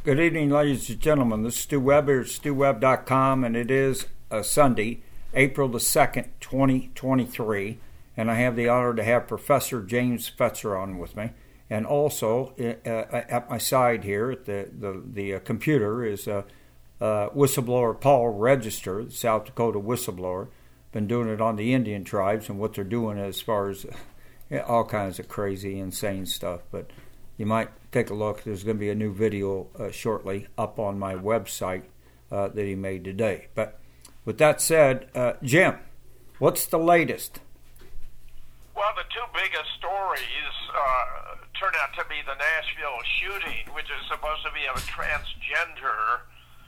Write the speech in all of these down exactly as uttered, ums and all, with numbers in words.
Good evening, ladies and gentlemen. This is Stu Webb here at stu webb dot com, and it is a Sunday, April the second, twenty twenty-three, and I have the honor to have Professor James Fetzer on with me. And also, uh, at my side here at the, the, the uh, computer is uh, uh, whistleblower Paul Register, the South Dakota whistleblower. Been doing it on the Indian tribes and what they're doing as far as uh, all kinds of crazy, insane stuff. But you might take a look. There's going to be a new video uh, shortly up on my website uh, that he made today. But with that said, uh, Jim, what's the latest? Well, the two biggest stories uh, turn out to be the Nashville shooting, which is supposed to be of a transgender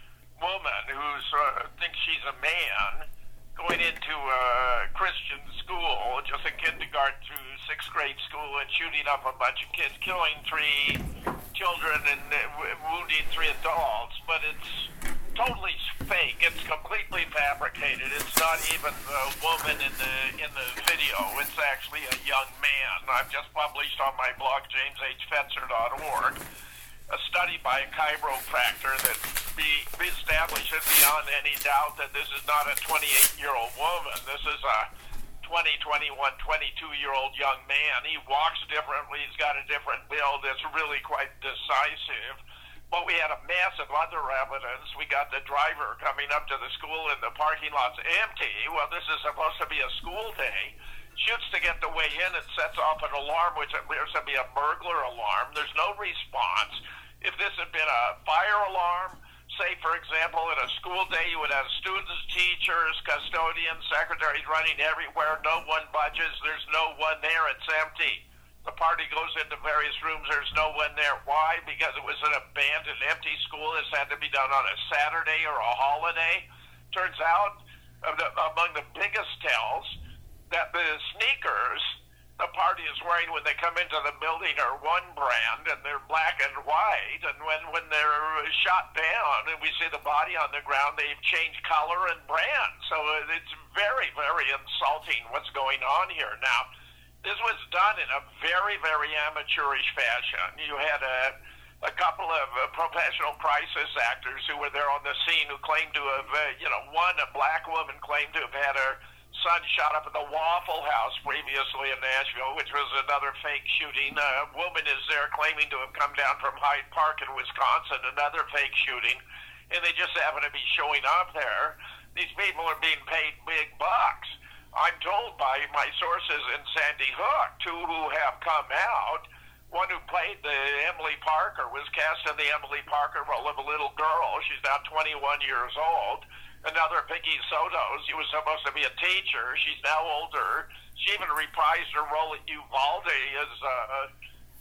woman who uh, thinks she's a man, going into a Christian school, just a kindergarten through sixth grade school, and shooting up a bunch of kids, killing three children and uh, wounding three adults. But it's totally fake. It's completely fabricated. It's not even the woman in the in the video. It's actually a young man. I've just published on my blog, james h fetzer dot org, a study by a chiropractor that be, be establishes beyond any doubt that this is not a twenty-eight-year-old woman. This is a twenty, twenty-one, twenty-two-year-old young man. He walks differently. He's got a different build. It's really quite decisive. But we had a massive other evidence. We got the driver coming up to the school and the parking lot's empty. Well, this is supposed to be a school day. Shoots to get the way in and sets off an alarm, which appears to be a burglar alarm. There's no response. If this had been a fire alarm, say, for example, at a school day, you would have students, teachers, custodians, secretaries running everywhere. No one budges. There's no one there. It's empty. The party goes into various rooms. There's no one there. Why? Because it was an abandoned, empty school. This had to be done on a Saturday or a holiday. Turns out, among the biggest tells, that the sneakers the party is wearing when they come into the building are one brand, and they're black and white, and when, when they're shot down and we see the body on the ground, they've changed color and brand. So it's very, very insulting what's going on here. Now, this was done in a very, very amateurish fashion. You had a, a couple of uh, professional crisis actors who were there on the scene who claimed to have, uh, you know, one, a black woman claimed to have had her son shot up at the Waffle House previously in Nashville, which was another fake shooting. A woman is there claiming to have come down from Hyde Park in Wisconsin, another fake shooting, and they just happen to be showing up there. These people are being paid big bucks. I'm told by my sources in Sandy Hook, two who have come out. One who played the Emily Parker was cast in the Emily Parker role of a little girl. She's now twenty-one years old. Another, Vicky Soto, she was supposed to be a teacher. She's now older. She even reprised her role at Uvalde as uh,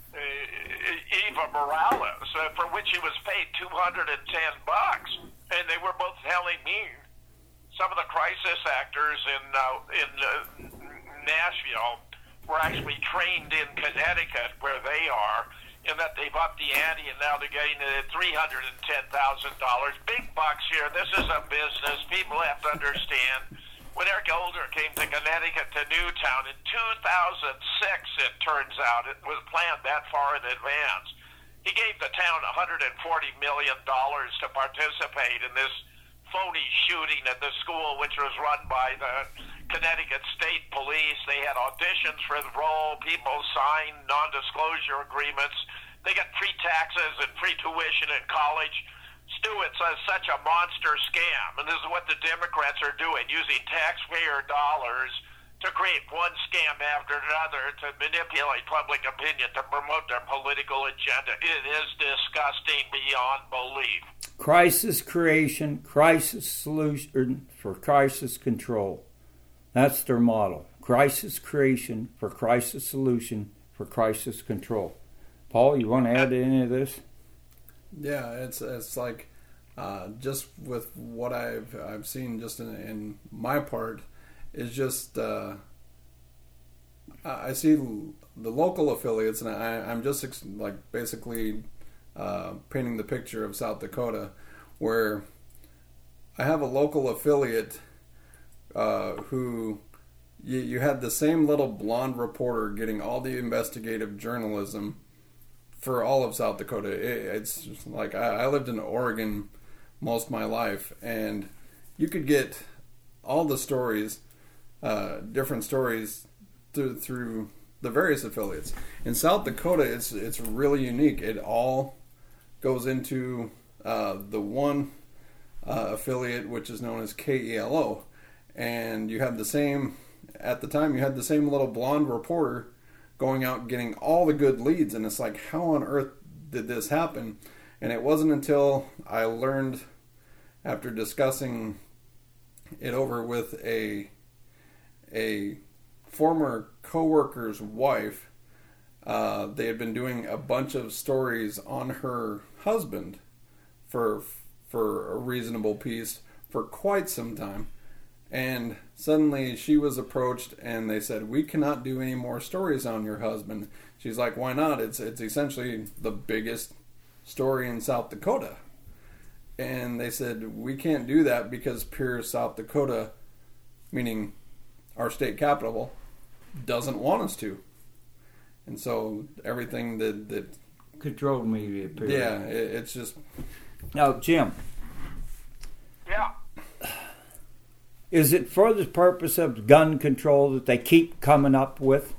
uh, Eva Morales, uh, for which she was paid two hundred ten bucks. And they were both telling me some of the crisis actors in uh, in uh, Nashville were actually trained in Connecticut, where they are, in that they've upped the ante and now they're getting uh, three hundred ten thousand dollars. Big bucks here. This is a business. People have to understand. When Eric Holder came to Connecticut, to Newtown in two thousand six, it turns out, it was planned that far in advance. He gave the town one hundred forty million dollars to participate in this phony shooting at the school, which was run by the Connecticut State Police. They had auditions for the role. People signed non-disclosure agreements. They got free taxes and free tuition in college. Stu, it's a, such a monster scam, and this is what the Democrats are doing, using taxpayer dollars to create one scam after another to manipulate public opinion to promote their political agenda. It is disgusting beyond belief. Crisis creation, crisis solution for crisis control. That's their model. Crisis creation for crisis solution for crisis control. Paul, you want to add to any of this? Yeah, it's it's like uh, just with what I've I've seen just in, in my part is just uh, I see the local affiliates, and I, I'm just ex- like basically uh, painting the picture of South Dakota, where I have a local affiliate uh, who you, you had the same little blonde reporter getting all the investigative journalism for all of South Dakota. It, it's just like I, I lived in Oregon most of my life, and you could get all the stories, uh, different stories through through the various affiliates. In South Dakota, it's it's really unique. It all goes into uh, the one uh, affiliate, which is known as K E L O, and you have the same. At the time, you had the same little blonde reporter going out and getting all the good leads, and it's like, how on earth did this happen? And it wasn't until I learned, after discussing it over with a a former coworker's wife, uh, they had been doing a bunch of stories on her husband for for a reasonable piece for quite some time. And suddenly she was approached and they said, we cannot do any more stories on your husband. She's like, why not? It's it's essentially the biggest story in South Dakota. And they said, we can't do that because Pierre, South Dakota, meaning our state capital, doesn't want us to. And so everything that... that controlled media, period. Yeah, it, it's just... Now, Jim. Yeah. Is it for the purpose of gun control that they keep coming up with?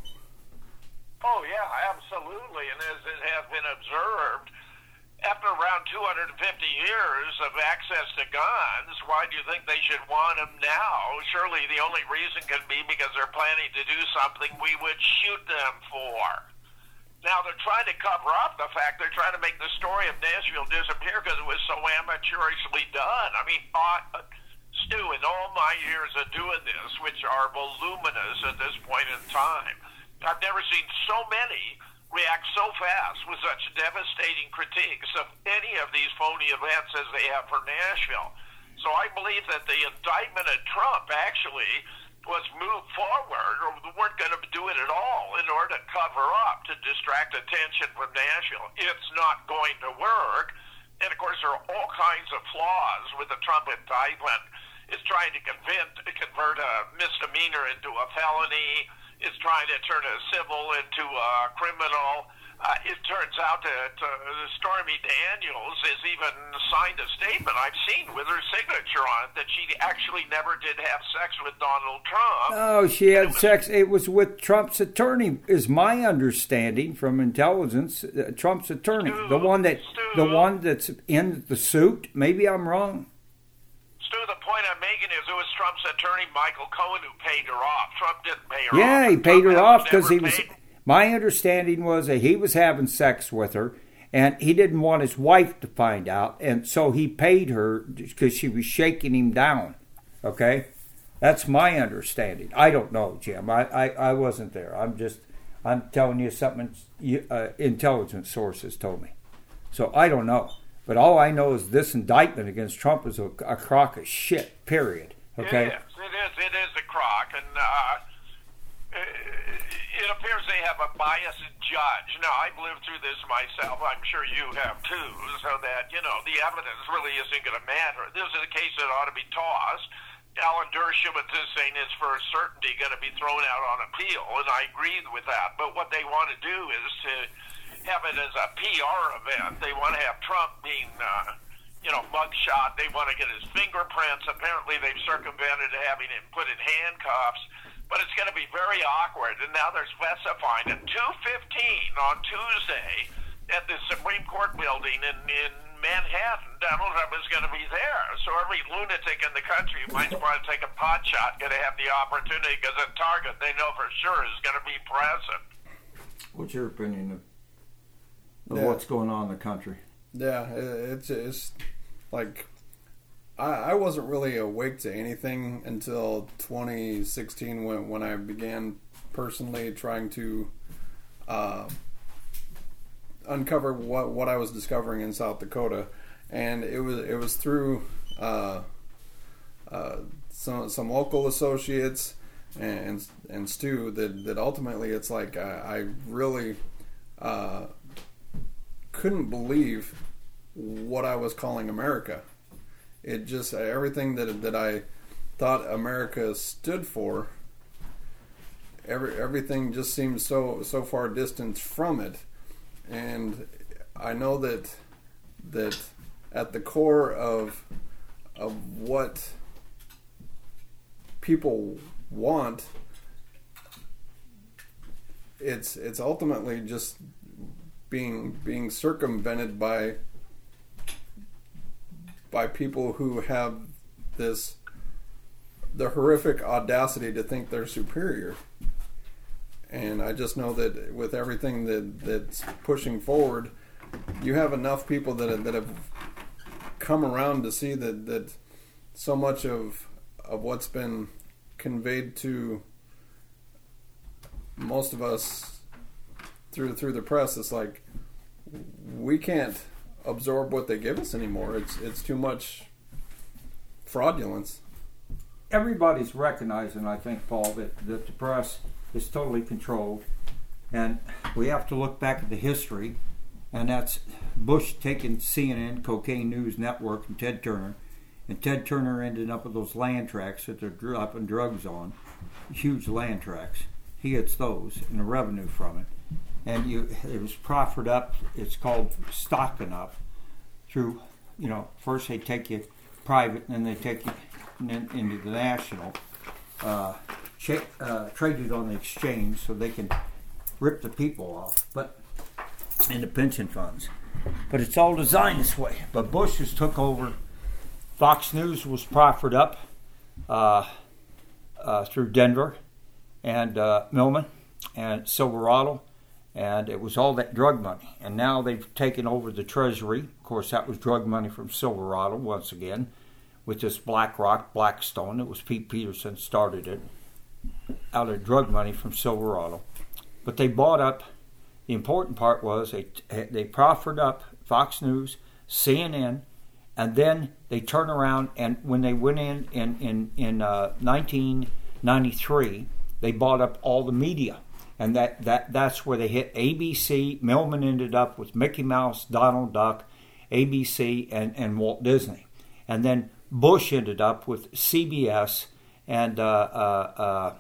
Oh, yeah, absolutely. And as it has been observed, after around two hundred fifty years of access to guns, why do you think they should want them now? Surely the only reason can be because they're planning to do something we would shoot them for. Now, they're trying to cover up the fact they're trying to make the story of Nashville disappear because it was so amateurishly done. I mean, uh, Stu, in all my years of doing this, which are voluminous at this point in time, I've never seen so many react so fast with such devastating critiques of any of these phony events as they have for Nashville. So I believe that the indictment of Trump actually was moved forward, or they weren't going to do it at all, in order to cover up, to distract attention from Nashville. It's not going to work. And, of course, there are all kinds of flaws with the Trump indictment. It's trying to convert, convert a misdemeanor into a felony. It's trying to turn a civil into a criminal. Uh, it turns out that uh, Stormy Daniels has even signed a statement I've seen with her signature on it that she actually never did have sex with Donald Trump. Oh, she had it was, sex. It was with Trump's attorney, is my understanding from intelligence. Uh, Trump's attorney, Stu, the one that, Stu, the one that's in the suit. Maybe I'm wrong. Stu, the point I'm making is it was Trump's attorney, Michael Cohen, who paid her off. Trump didn't pay her yeah, off. Yeah, he paid Trump her off because he was... Paid. My understanding was that he was having sex with her, and he didn't want his wife to find out, and so he paid her because she was shaking him down. Okay? That's my understanding. I don't know, Jim. I, I, I wasn't there. I'm just... I'm telling you something uh, intelligence sources told me. So I don't know. But all I know is this indictment against Trump is a, a crock of shit, period. Okay? It is. It is, it is a crock. And uh, it appears they have a biased judge. Now, I've lived through this myself. I'm sure you have too. So that, you know, the evidence really isn't going to matter. This is a case that ought to be tossed. Alan Dershowitz is saying it's for a certainty going to be thrown out on appeal, and I agree with that. But what they want to do is to have it as a P R event. They want to have Trump being, uh, you know, mugshot. They want to get his fingerprints. Apparently, they've circumvented having him put in handcuffs. But it's going to be very awkward. And now they're specifying at two fifteen on Tuesday at the Supreme Court building in, in Manhattan, Donald Trump is going to be there. So every lunatic in the country who might want to take a pot shot going to have the opportunity because a target they know for sure is going to be present. What's your opinion of, of yeah. what's going on in the country? Yeah, it's it's like I, I wasn't really awake to anything until twenty sixteen when when I began personally trying to uh, uncover what what I was discovering in South Dakota, and it was it was through uh, uh, some some local associates and and Stu that that ultimately it's like I, I really uh, couldn't believe what I was calling America. It just everything that that I thought America stood for. Every everything just seemed so so far distant from it, and I know that that at the core of of what people want, it's it's ultimately just being being circumvented by by people who have this the horrific audacity to think they're superior. And I just know that with everything that that's pushing forward, you have enough people that that have come around to see that, that so much of of what's been conveyed to most of us through through the press, it's like we can't absorb what they give us anymore. It's it's too much fraudulence. Everybody's recognizing, I think, Paul, that, that the press is totally controlled, and we have to look back at the history, and that's Bush taking C N N, Cocaine News Network, and Ted Turner, and Ted Turner ended up with those land tracts that they're dropping drugs on, huge land tracts. He gets those and the revenue from it, and you it was proffered up. It's called stocking up through, you know, first they take you private, and then they take you into the national, uh, cha- uh, traded on the exchange so they can rip the people off, but in the pension funds. But it's all designed this way. But Bush has took over. Fox News was proffered up uh, uh, through Denver and uh, Millman and Silverado, and it was all that drug money. And now they've taken over the Treasury. Of course, that was drug money from Silverado once again, with this BlackRock, Blackstone. It was Pete Peterson started it out of drug money from Silverado. But they bought up, the important part was they they proffered up Fox News, C N N, and then they turned around, and when they went in in, in, in uh, nineteen ninety-three, they bought up all the media. And that, that that's where they hit A B C. Millman ended up with Mickey Mouse, Donald Duck, A B C, and, and Walt Disney. And then Bush ended up with C B S, and uh, uh, uh,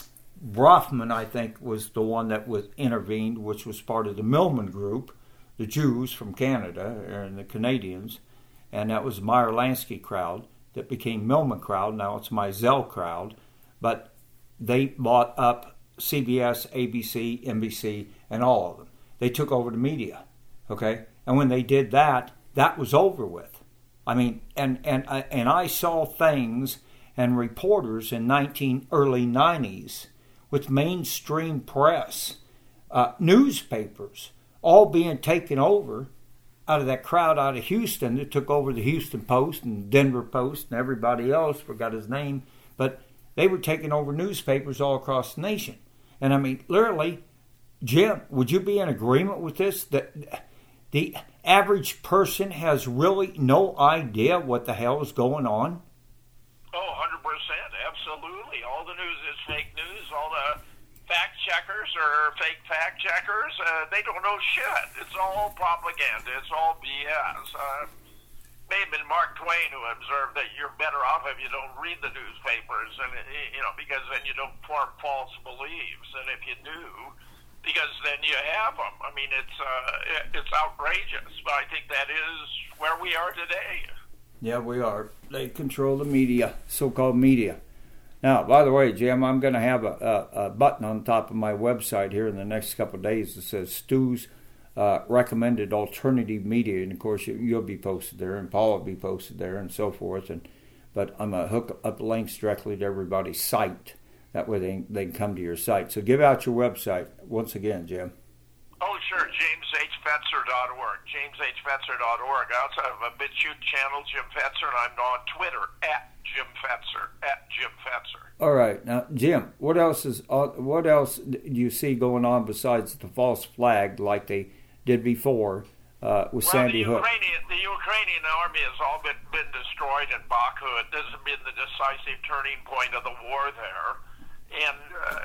Brofman, I think, was the one that was intervened, which was part of the Millman Group, the Jews from Canada and the Canadians, and that was Meyer Lansky crowd that became Millman crowd. Now it's Mizell crowd, but they bought up C B S, A B C, N B C, and all of them. They took over the media, okay? And when they did that, that was over with. I mean, and and and I saw things and reporters in nineteen early nineties with mainstream press, uh, newspapers, all being taken over out of that crowd out of Houston that took over the Houston Post and Denver Post and everybody else, forgot his name, but they were taking over newspapers all across the nation. And I mean, literally, Jim, would you be in agreement with this, that the average person has really no idea what the hell is going on? Oh, one hundred percent, absolutely. All the news is fake news. All the fact checkers are fake fact checkers. Uh, they don't know shit. It's all propaganda. It's all B S. Uh, may have been Mark Twain who observed that you're better off if you don't read the newspapers, and you know, because then you don't form false beliefs. And if you do, because then you have them. I mean, it's uh, it's outrageous, but I think that is where we are today. Yeah, we are. They control the media, so-called media. Now, by the way, Jim, I'm going to have a, a, a button on top of my website here in the next couple of days that says Stu's uh, recommended alternative media, and of course you, you'll be posted there, and Paul will be posted there, and so forth. And but I'm going to hook up links directly to everybody's site. That way they, they can come to your site. So give out your website once again, Jim. Oh, sure, james h fetzer dot org, james h fetzer dot org. I also have a BitChute channel, Jim Fetzer, and I'm on Twitter, at Jim Fetzer, at Jim Fetzer. All right. Now, Jim, what else is uh, what else do you see going on besides the false flag like they did before uh, with well, Sandy the Hook? Ukrainian, the Ukrainian army has all been, been destroyed in Bakhmut. This has been the decisive turning point of the war there. And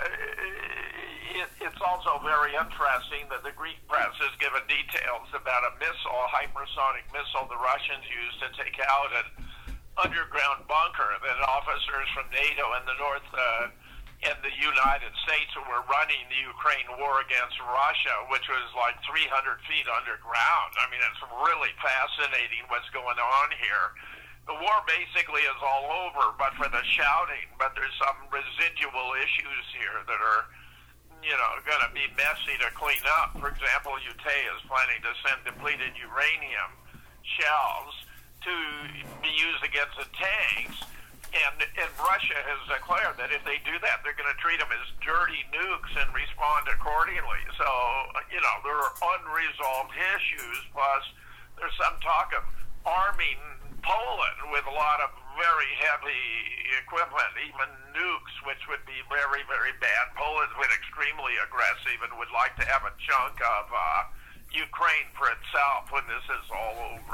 uh, it, it's also very interesting that the Greek press has given details about a missile, a hypersonic missile the Russians used to take out an underground bunker that officers from NATO and the North uh, in the United States who were running the Ukraine war against Russia, which was like three hundred feet underground. I mean, it's really fascinating what's going on here. The war basically is all over, but for the shouting. But there's some residual issues here that are, you know, going to be messy to clean up. For example, U T A is planning to send depleted uranium shells to be used against the tanks. And, and Russia has declared that if they do that, they're going to treat them as dirty nukes and respond accordingly. So, you know, there are unresolved issues. Plus, there's some talk of arming Poland with a lot of very heavy equipment, even nukes, which would be very, very bad. Poland's been extremely aggressive and would like to have a chunk of uh, Ukraine for itself when this is all over.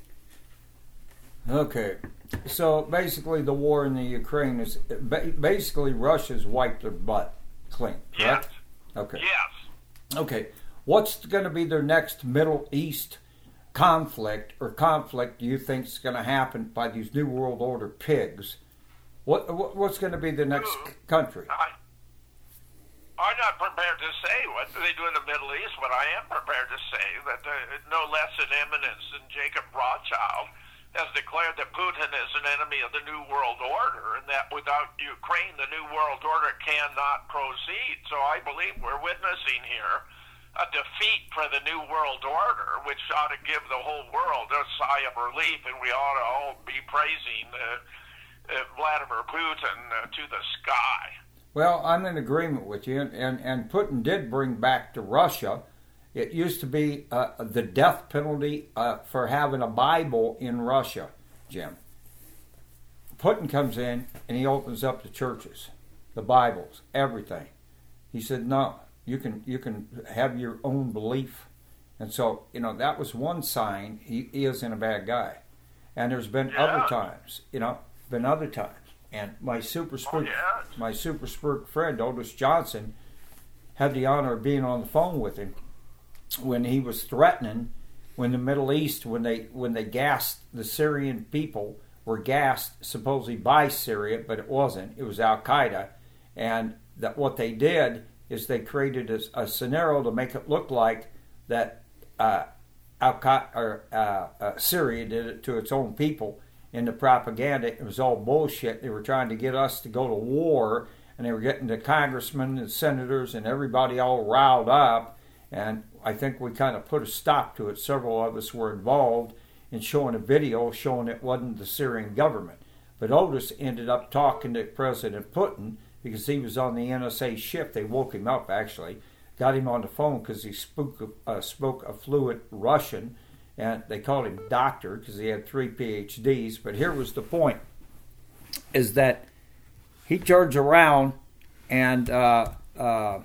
Okay. So basically the war in the Ukraine is, basically Russia's wiped their butt clean, correct? Yes. Okay. Yes. Okay. What's going to be their next Middle East conflict or conflict do you think is going to happen by these New World Order pigs? What, what What's going to be the next Ooh, country? I, I'm not prepared to say what they do in the Middle East, but I am prepared to say that uh, no less an eminence than Jacob Rothschild has declared that Putin is an enemy of the New World Order, and that without Ukraine, the New World Order cannot proceed. So I believe we're witnessing here a defeat for the New World Order, which ought to give the whole world a sigh of relief, and we ought to all be praising uh, uh, Vladimir Putin uh, to the sky. Well, I'm in agreement with you, and, and, and Putin did bring back to Russia. It used to be uh, the death penalty uh, for having a Bible in Russia, Jim. Putin comes in and he opens up the churches, the Bibles, everything. He said, no, you can you can have your own belief. And so, you know, that was one sign he, he isn't a bad guy. And there's been yeah. other times, you know, been other times. And my super spook, oh, yeah. my super spook friend, Otis Johnson, had the honor of being on the phone with him when he was threatening, when the Middle East, when they when they gassed the Syrian people, were gassed supposedly by Syria, but it wasn't. It was Al Qaeda, and that what they did is they created a, a scenario to make it look like that uh, Al Qaeda or uh, uh, Syria did it to its own people. In the propaganda, it was all bullshit. They were trying to get us to go to war, and they were getting the congressmen and senators and everybody all riled up. And I think we kind of put a stop to it. Several of us were involved in showing a video showing it wasn't the Syrian government. But Otis ended up talking to President Putin because he was on the N S A shift. They woke him up, actually, got him on the phone because he spoke, uh, spoke a fluent Russian, and they called him doctor because he had three P H Ds. But here was the point, is that he turns around and uh, uh,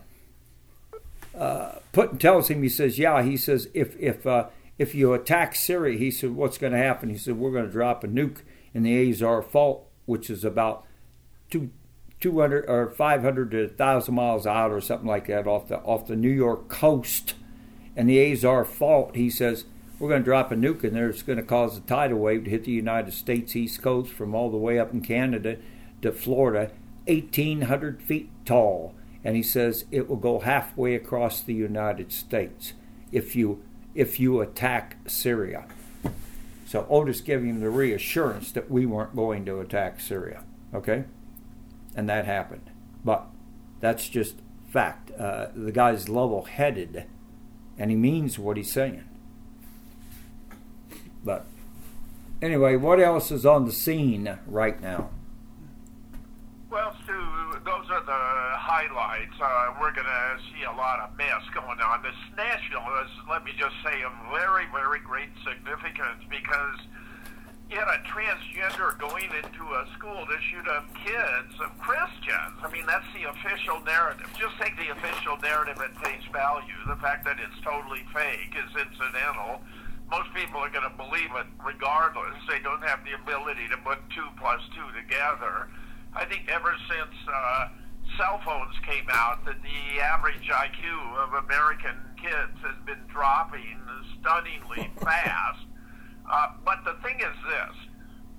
uh, Putin tells him, he says, yeah, he says, if if uh, if you attack Syria, he said, what's going to happen? He said, we're going to drop a nuke in the Azov Fault, which is about two, 200 or five hundred to one thousand miles out or something like that off the off the New York coast. And the Azov Fault, he says, we're going to drop a nuke in there. It's going to cause a tidal wave to hit the United States East Coast from all the way up in Canada to Florida, eighteen hundred feet tall. And he says it will go halfway across the United States if you if you attack Syria. So Otis gave him the reassurance that we weren't going to attack Syria. Okay? And that happened. But that's just fact. Uh, the guy's level-headed, and he means what he's saying. But anyway, what else is on the scene right now? Well, Stu, those are the highlights. Uh, we're going to see a lot of mess going on. This Nashville is, let me just say, of very, very great significance because you had a transgender going into a school to shoot up kids of Christians. I mean, that's the official narrative. Just take the official narrative at face value. The fact that it's totally fake is incidental. Most people are going to believe it regardless. They don't have the ability to put two plus two together. I think ever since uh, cell phones came out, that the average I Q of American kids has been dropping stunningly fast. Uh, but the thing is this.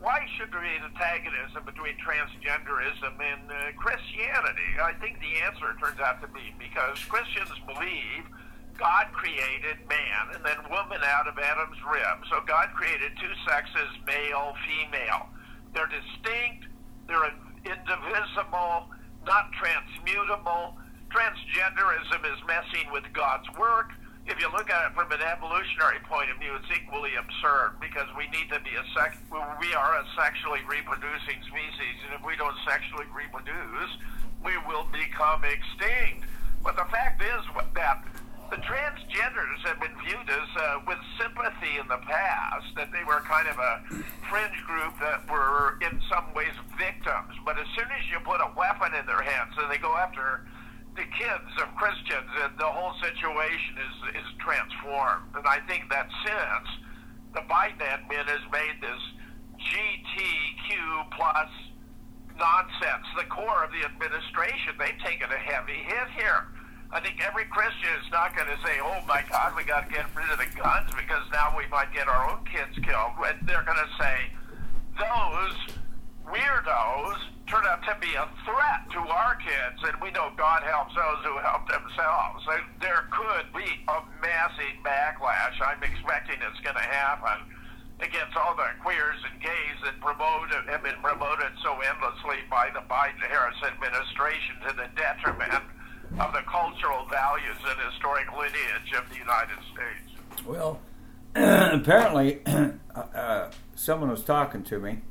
why should there be an antagonism between transgenderism and uh, Christianity? I think the answer turns out to be because Christians believe God created man and then woman out of Adam's rib. So God created two sexes, male, female. They're distinct, they're indivisible, not transmutable. Transgenderism is messing with God's work. If you look at it from an evolutionary point of view, it's equally absurd because we need to be a sex. We are a sexually reproducing species, and if we don't sexually reproduce, we will become extinct. But the fact is that the transgenders have been viewed as uh, with sympathy in the past, that they were kind of a fringe group that were in some ways victims. But as soon as you put a weapon in their hands and they go after the kids of Christians, and the whole situation is is transformed. And I think that since the Biden admin has made this G T Q plus nonsense the core of the administration, they've taken a heavy hit here. I think every Christian is not going to say, oh my God, we got to get rid of the guns because now we might get our own kids killed. They're going to say, those weirdos turn out to be a threat to our kids, and we know God helps those who help themselves. So there could be a massive backlash. I'm expecting it's going to happen against all the queers and gays that promoted, have been promoted so endlessly by the Biden-Harris administration to the detriment of the cultural values and historic lineage of the United States. Well, apparently, uh, someone was talking to me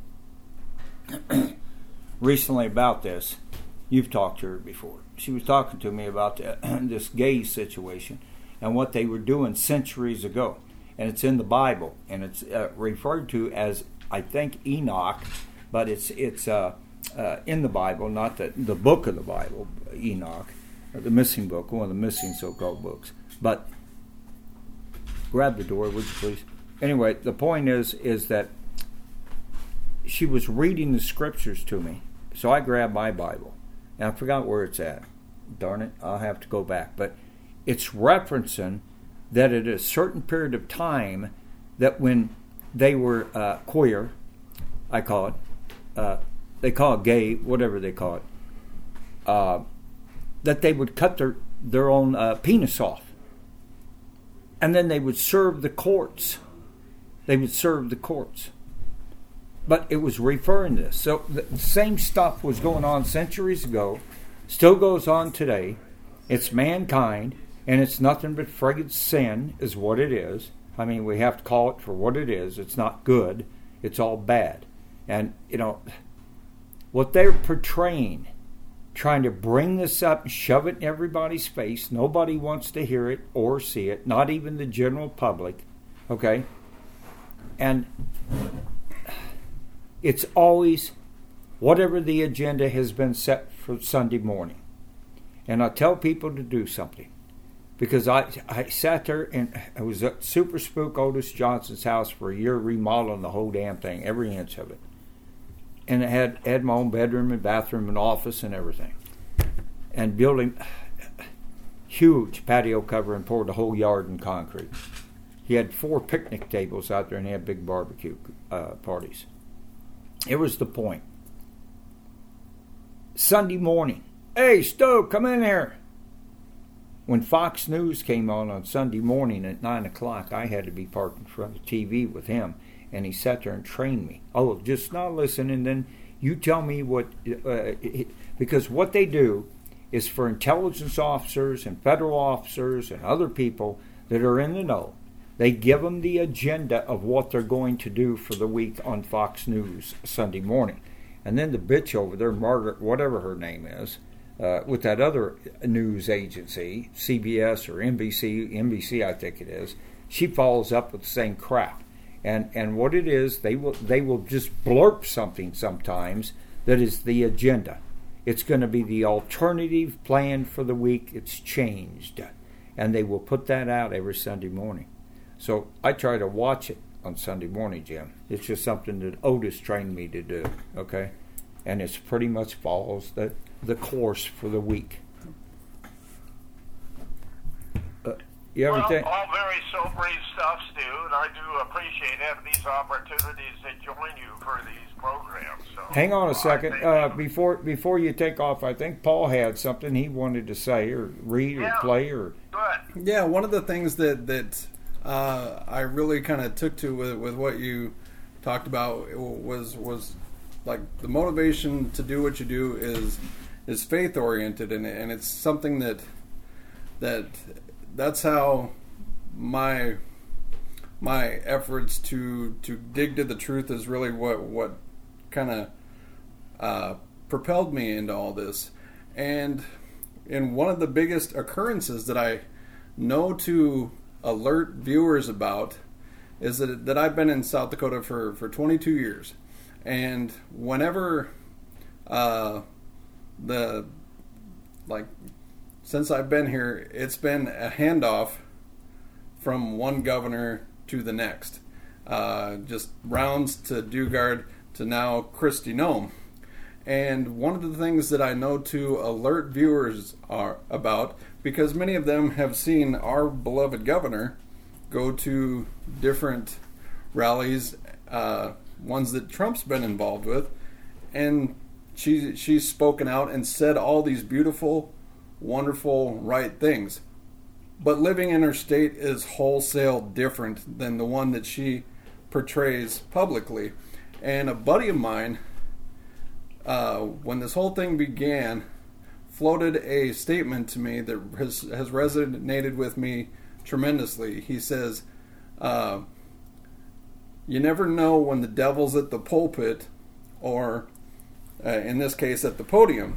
recently about this. You've talked to her before. She was talking to me about the, this gay situation and what they were doing centuries ago. And it's in the Bible, and it's uh, referred to as, I think, Enoch, but it's it's uh, uh, in the Bible, not the, the book of the Bible, Enoch, or the missing book, one of the missing so-called books. But grab the door, would you please? Anyway, the point is is that she was reading the scriptures to me, so I grabbed my Bible, and I forgot where it's at. Darn it, I'll have to go back. But it's referencing that at a certain period of time, that when they were uh, queer, I call it, uh, they call it gay, whatever they call it, uh, that they would cut their, their own uh, penis off. And then they would serve the courts. They would serve the courts. But it was referring to this. So the same stuff was going on centuries ago, still goes on today. It's mankind, and it's nothing but friggin' sin is what it is. I mean, we have to call it for what it is. It's not good. It's all bad. And, you know, what they're portraying, trying to bring this up and shove it in everybody's face, nobody wants to hear it or see it, not even the general public, okay? And it's always whatever the agenda has been set for Sunday morning. And I tell people to do something. Because I I sat there and I was at Super Spook Otis Johnson's house for a year, remodeling the whole damn thing, every inch of it. And it had, had my own bedroom and bathroom and office and everything. And building huge patio cover and poured the whole yard in concrete. He had four picnic tables out there and he had big barbecue uh, parties. It was the point. Sunday morning, hey, Stu, come in here. When Fox News came on on Sunday morning at nine o'clock, I had to be parked in front of the T V with him, and he sat there and trained me. Oh, just not listen, and then you tell me what... Uh, because what they do is for intelligence officers and federal officers and other people that are in the know, they give them the agenda of what they're going to do for the week on Fox News Sunday morning. And then the bitch over there, Margaret, whatever her name is, Uh, with that other news agency, C B S or N B C, N B C I think it is, she follows up with the same crap. And and what it is, they will they will just blurb something sometimes that is the agenda. It's going to be the alternative plan for the week. It's changed. And they will put that out every Sunday morning. So I try to watch it on Sunday morning, Jim. It's just something that Otis trained me to do, okay? And it's pretty much follows the the course for the week. Uh, you ever well, think? all very sobering stuff. stuff, Stu, and I do appreciate having these opportunities to join you for these programs. So, hang on a second. thank Uh, you. before before you take off, I think Paul had something he wanted to say or read or Yeah. play or. Good. Yeah, one of the things that that uh, I really kind of took to with, with what you talked about was was like the motivation to do what you do is is faith oriented, and and it's something that that that's how my my efforts to to dig to the truth is really what what kind of uh, propelled me into all this. And in one of the biggest occurrences that I know to alert viewers about is that that I've been in South Dakota for, for twenty-two years, and whenever uh, the like since I've been here, it's been a handoff from one governor to the next, uh, just rounds to Dugard to now Kristi Noem. And one of the things that I know to alert viewers are about, because many of them have seen our beloved governor go to different rallies, uh, ones that Trump's been involved with, and she she's spoken out and said all these beautiful, wonderful, right things. But living in her state is wholesale different than the one that she portrays publicly. And a buddy of mine, uh, when this whole thing began, floated a statement to me that has, has resonated with me tremendously. He says, uh, you never know when the devil's at the pulpit, or uh, in this case at the podium.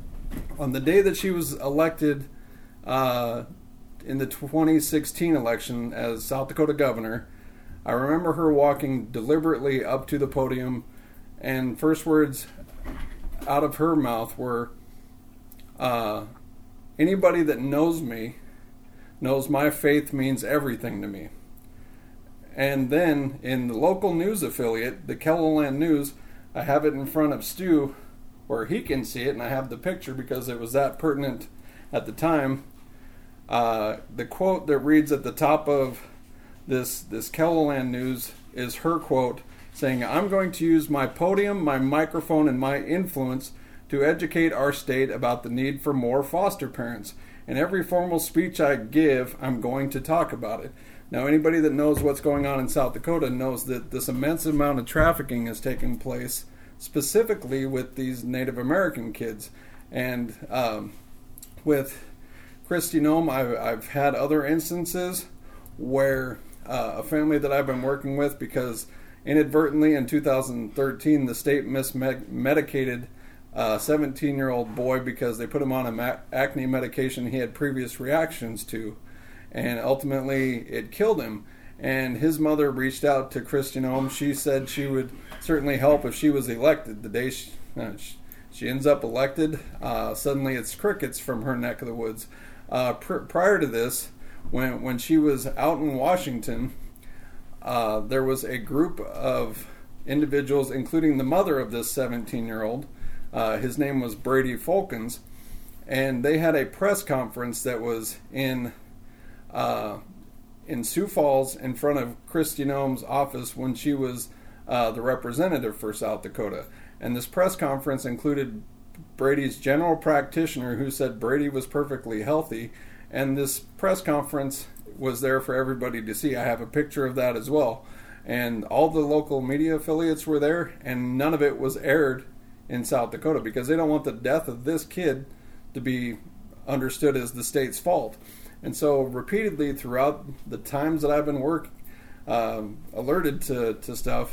On the day that she was elected uh, in the twenty sixteen election as South Dakota governor, I remember her walking deliberately up to the podium, and first words out of her mouth were, uh, anybody that knows me knows my faith means everything to me. And then in the local news affiliate, the KELOLAND News, I have it in front of Stu where he can see it, and I have the picture because it was that pertinent at the time. Uh, the quote that reads at the top of this this KELOLAND News is her quote saying, "I'm going to use my podium, my microphone, and my influence to educate our state about the need for more foster parents. In every formal speech I give, I'm going to talk about it." Now, anybody that knows what's going on in South Dakota knows that this immense amount of trafficking is taking place, specifically with these Native American kids. And um, with Kristi Noem, I've, I've had other instances where uh, a family that I've been working with, because inadvertently in two thousand thirteen, the state mismedicated a seventeen-year-old boy because they put him on a ma- acne medication he had previous reactions to, and ultimately it killed him. And his mother reached out to Kristi Noem. She said she would certainly help if she was elected. The day she, uh, she, she ends up elected, uh, suddenly it's crickets from her neck of the woods. Uh, pr- prior to this, when when she was out in Washington, uh, there was a group of individuals, including the mother of this seventeen-year-old. Uh, his name was Brady Fulkins, and they had a press conference that was in uh, in Sioux Falls in front of Kristi Noem's office when she was uh, the representative for South Dakota. And this press conference included Brady's general practitioner, who said Brady was perfectly healthy, and this press conference was there for everybody to see. I have a picture of that as well. And all the local media affiliates were there, and none of it was aired in South Dakota because they don't want the death of this kid to be understood as the state's fault. And so repeatedly throughout the times that I've been working, um, alerted to, to stuff,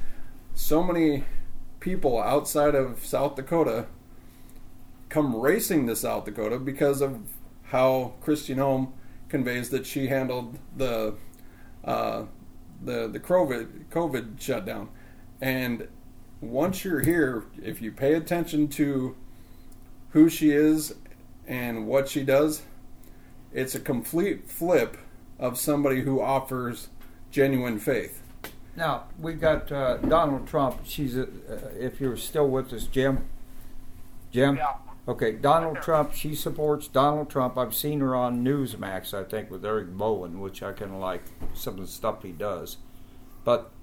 so many people outside of South Dakota come racing to South Dakota because of how Kristi Noem conveys that she handled the uh, the the COVID COVID shutdown. And once you're here, if you pay attention to who she is and what she does, it's a complete flip of somebody who offers genuine faith. Now, we got uh, Donald Trump. She's a, uh, if you're still with us, Jim. Jim? Yeah. Okay, Donald Trump, she supports Donald Trump. I've seen her on Newsmax, I think, with Eric Bowen, which I kind of like some of the stuff he does. But,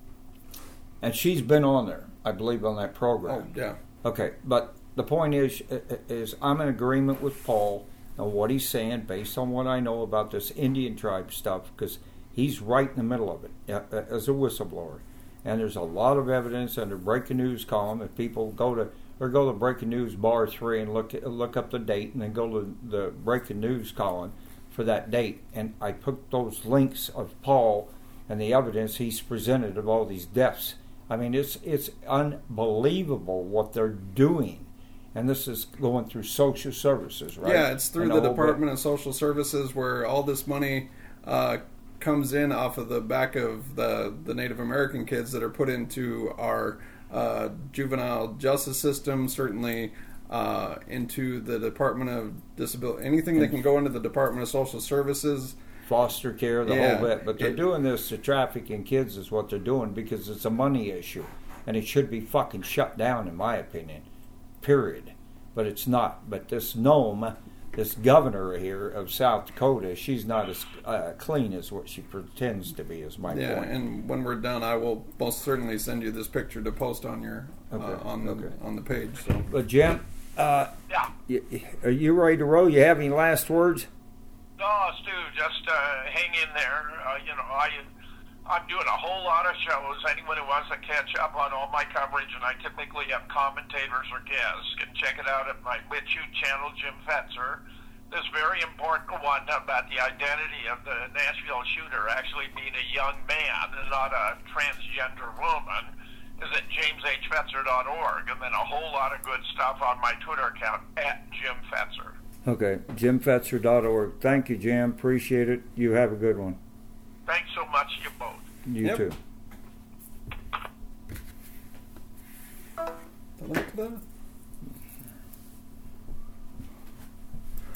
and she's been on there, I believe, on that program. Oh, yeah. Okay, but the point is, is I'm in agreement with Paul on what he's saying based on what I know about this Indian tribe stuff, because he's right in the middle of it as a whistleblower. And there's a lot of evidence under breaking news column. If people go to or go to breaking news bar three and look look up the date, and then go to the breaking news column for that date, and I put those links of Paul and the evidence he's presented of all these deaths. I mean, it's it's unbelievable what they're doing, and this is going through social services, right? Yeah, it's through and the the Department bit. of Social Services, where all this money uh, comes in off of the back of the the Native American kids that are put into our uh, juvenile justice system, certainly uh, into the Department of Disability, anything that can go into the Department of Social Services. Foster care, the Yeah, whole bit. But they're it, doing this to trafficking kids is what they're doing, because it's a money issue. And it should be fucking shut down, in my opinion. Period. But it's not. But this Nome, this governor here of South Dakota, she's not as uh, clean as what she pretends to be, is my yeah, point. and when we're done, I will most certainly send you this picture to post on your Okay, uh, on the okay. on the page. So. But Jim, uh, Yeah. y- are you ready to roll? You have any last words? No, Stu, just uh, hang in there. Uh, you know, I, I'm doing a whole lot of shows. Anyone who wants to catch up on all my coverage, and I typically have commentators or guests, can check it out at my BitChute channel, Jim Fetzer. This very important one about the identity of the Nashville shooter actually being a young man and not a transgender woman is at james h fetzer dot org, and then a whole lot of good stuff on my Twitter account at Jim Fetzer. Okay, jim fetzer dot org. Thank you, Jim. Appreciate it. You have a good one. Thanks so much, you both. You Yep. too. The link to the